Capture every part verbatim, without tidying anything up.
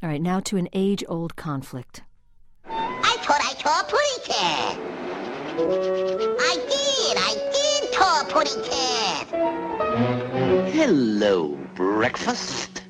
All right, now to an age-old conflict. I thought I saw a putty cat. I did, I did saw a putty cat. Hello, breakfast.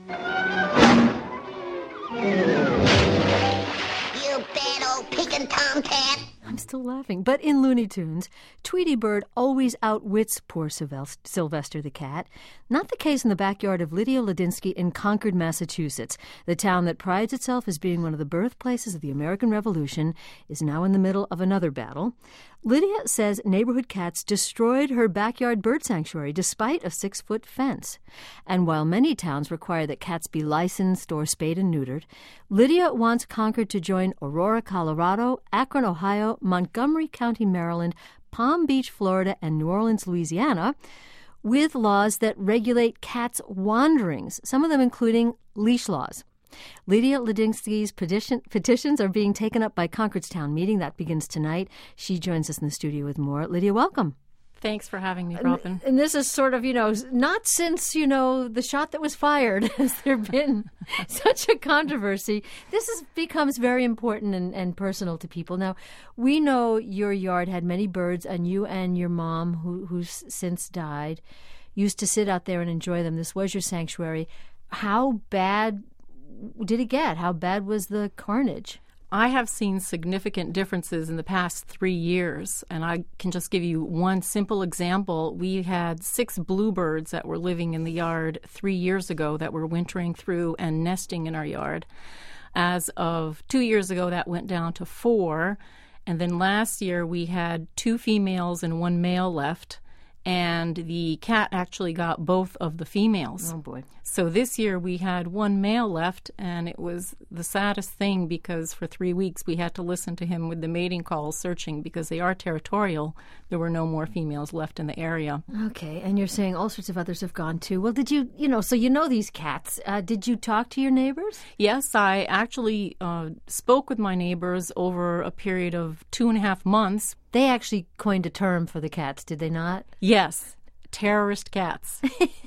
You bad old peeking tomcat. I'm still laughing. But in Looney Tunes, Tweety Bird always outwits poor Sylvester, Sylvester the cat. Not the case in the backyard of Lydia Ladinsky in Concord, Massachusetts. The town that prides itself as being one of the birthplaces of the American Revolution is now in the middle of another battle. Lydia says neighborhood cats destroyed her backyard bird sanctuary despite a six-foot fence. And while many towns require that cats be licensed or spayed and neutered, Lydia wants Concord to join Aurora, Colorado, Akron, Ohio, Montgomery County, Maryland, Palm Beach, Florida, and New Orleans, Louisiana, with laws that regulate cats' wanderings, some of them including leash laws. Lydia Ladinsky's petition, petitions are being taken up by Concord's town meeting. That begins tonight. She joins us in the studio with more. Lydia, welcome. Thanks for having me, Robin. And, and this is sort of, you know, not since, you know, the shot that was fired has there been such a controversy. This is, becomes very important and, and personal to people. Now, we know your yard had many birds, and you and your mom, who, who's since died, used to sit out there and enjoy them. This was your sanctuary. How bad did it get? How bad was the carnage? I have seen significant differences in the past three years, and I can just give you one simple example. We had six bluebirds that were living in the yard three years ago that were wintering through and nesting in our yard. As of two years ago, that went down to four, and then last year we had two females and one male left, and the cat actually got both of the females. Oh, boy. So this year we had one male left, and it was the saddest thing because for three weeks we had to listen to him with the mating calls searching because they are territorial. There were no more females left in the area. Okay, and you're saying all sorts of others have gone too. Well, did you, you know, so you know these cats. Uh, did you talk to your neighbors? Yes, I actually uh, spoke with my neighbors over a period of two and a half months. They actually coined a term for the cats, did they not? Yes, terrorist cats.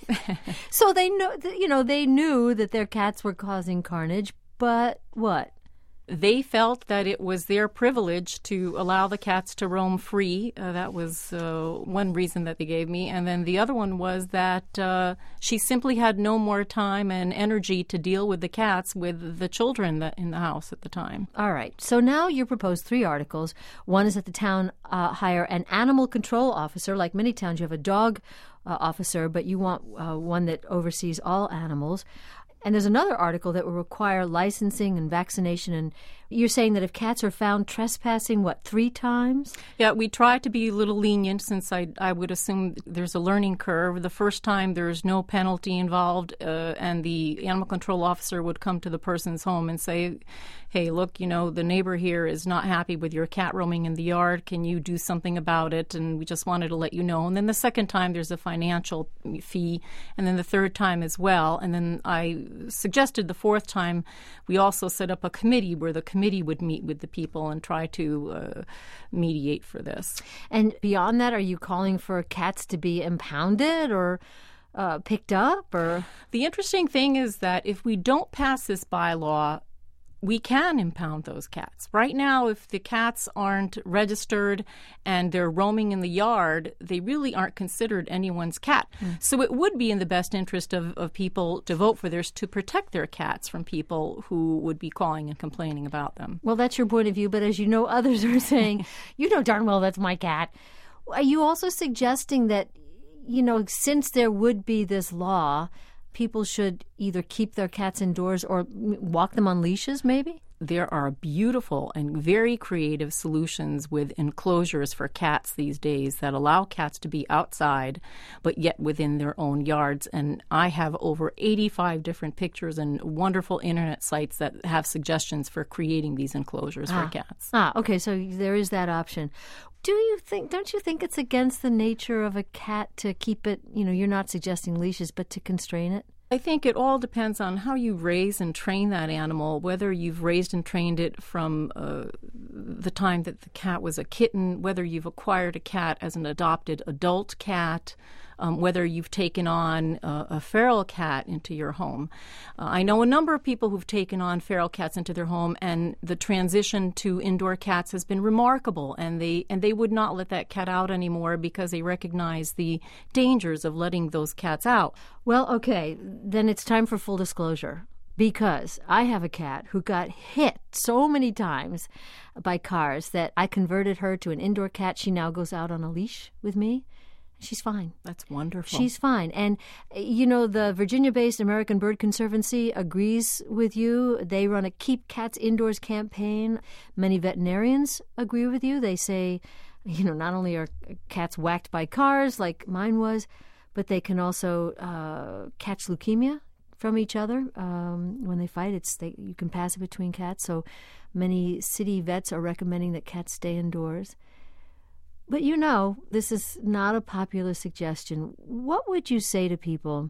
So they know, you know, they knew that their cats were causing carnage, but what? They felt that it was their privilege to allow the cats to roam free. Uh, that was uh, one reason that they gave me. And then the other one was that uh, she simply had no more time and energy to deal with the cats with the children that in the house at the time. All right. So now you propose three articles. One is that the town uh, hire an animal control officer. Like many towns, you have a dog uh, officer, but you want uh, one that oversees all animals. And there's another article that will require licensing and vaccination. And you're saying that if cats are found trespassing, what, three times? Yeah, we try to be a little lenient since I, I would assume there's a learning curve. The first time there's no penalty involved, uh, and the animal control officer would come to the person's home and say, hey, look, you know, the neighbor here is not happy with your cat roaming in the yard. Can you do something about it? And we just wanted to let you know. And then the second time there's a financial fee, and then the third time as well. And then I suggested the fourth time we also set up a committee where the committee would meet with the people and try to uh, mediate for this. And beyond that, are you calling for cats to be impounded or uh, picked up? Or the interesting thing is that if we don't pass this bylaw, we can impound those cats. Right now, if the cats aren't registered and they're roaming in the yard, they really aren't considered anyone's cat. Mm. So it would be in the best interest of, of people to vote for this to protect their cats from people who would be calling and complaining about them. Well, that's your point of view, but as you know, others are saying, you know darn well that's my cat. Are you also suggesting that, you know, since there would be this law, people should either keep their cats indoors or walk them on leashes, maybe? There are beautiful and very creative solutions with enclosures for cats these days that allow cats to be outside, but yet within their own yards. And I have over eighty-five different pictures and wonderful internet sites that have suggestions for creating these enclosures ah. for cats. Ah, okay, so there is that option. Do you think, don't you think it's against the nature of a cat to keep it, you know, you're not suggesting leashes, but to constrain it? I think it all depends on how you raise and train that animal, whether you've raised and trained it from uh, the time that the cat was a kitten, whether you've acquired a cat as an adopted adult cat, um, whether you've taken on uh, a feral cat into your home. Uh, I know a number of people who've taken on feral cats into their home, and the transition to indoor cats has been remarkable, and they and they would not let that cat out anymore because they recognize the dangers of letting those cats out. Well, okay, then it's time for full disclosure. Because I have a cat who got hit so many times by cars that I converted her to an indoor cat. She now goes out on a leash with me. She's fine. That's wonderful. She's fine. And, you know, the Virginia-based American Bird Conservancy agrees with you. They run a Keep Cats Indoors campaign. Many veterinarians agree with you. They say, you know, not only are cats whacked by cars like mine was, but they can also uh, catch leukemia from each other um, when they fight. It's they, you can pass it between cats. So many city vets are recommending that cats stay indoors. But you know, this is not a popular suggestion. What would you say to people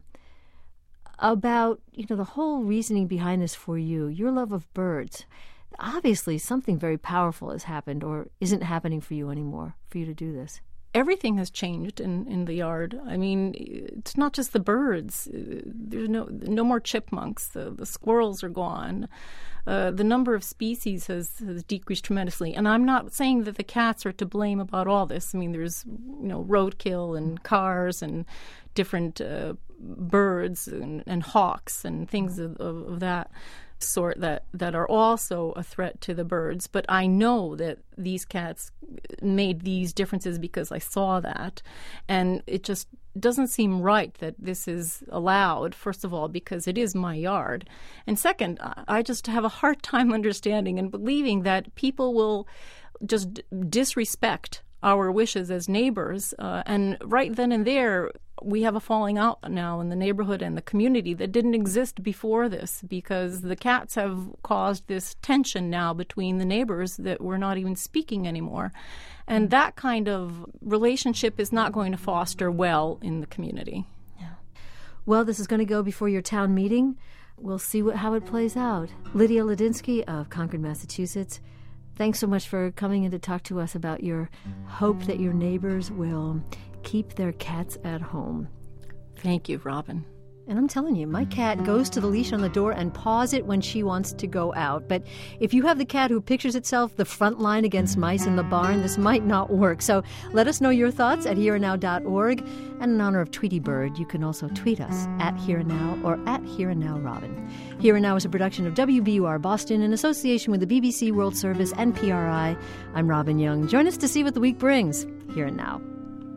about, you know, the whole reasoning behind this for you, your love of birds? Obviously, something very powerful has happened or isn't happening for you anymore for you to do this. Everything has changed in, in the yard. I mean, it's not just the birds. There's no no more chipmunks. The, the squirrels are gone. Uh, the number of species has, has decreased tremendously. And I'm not saying that the cats are to blame about all this. I mean, there's, you know, roadkill and cars and different uh, birds and, and hawks and things of, of, of that sort that, that are also a threat to the birds. But I know that these cats made these differences because I saw that. And it just doesn't seem right that this is allowed, first of all, because it is my yard. And second, I just have a hard time understanding and believing that people will just disrespect our wishes as neighbors. Uh, and right then and there, we have a falling out now in the neighborhood and the community that didn't exist before this, because the cats have caused this tension now between the neighbors that we're not even speaking anymore. And that kind of relationship is not going to foster well in the community. Yeah. Well, this is going to go before your town meeting. We'll see what, how it plays out. Lydia Ladinsky of Concord, Massachusetts, thanks so much for coming in to talk to us about your hope that your neighbors will keep their cats at home. Thank you, Robin. And I'm telling you, my cat goes to the leash on the door and paws it when she wants to go out. But if you have the cat who pictures itself the front line against mice in the barn, this might not work. So let us know your thoughts at here and now dot org. And in honor of Tweety Bird, you can also tweet us at Here and Now or at Here and Now Robin. Here and Now is a production of W B U R Boston in association with the B B C World Service and P R I. I'm Robin Young. Join us to see what the week brings. Here and Now.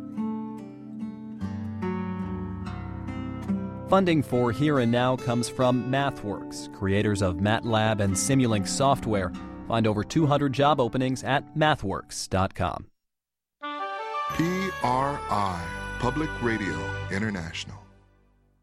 Funding for Here and Now comes from MathWorks, creators of MATLAB and Simulink software. Find over two hundred job openings at mathworks dot com. P R I, Public Radio International.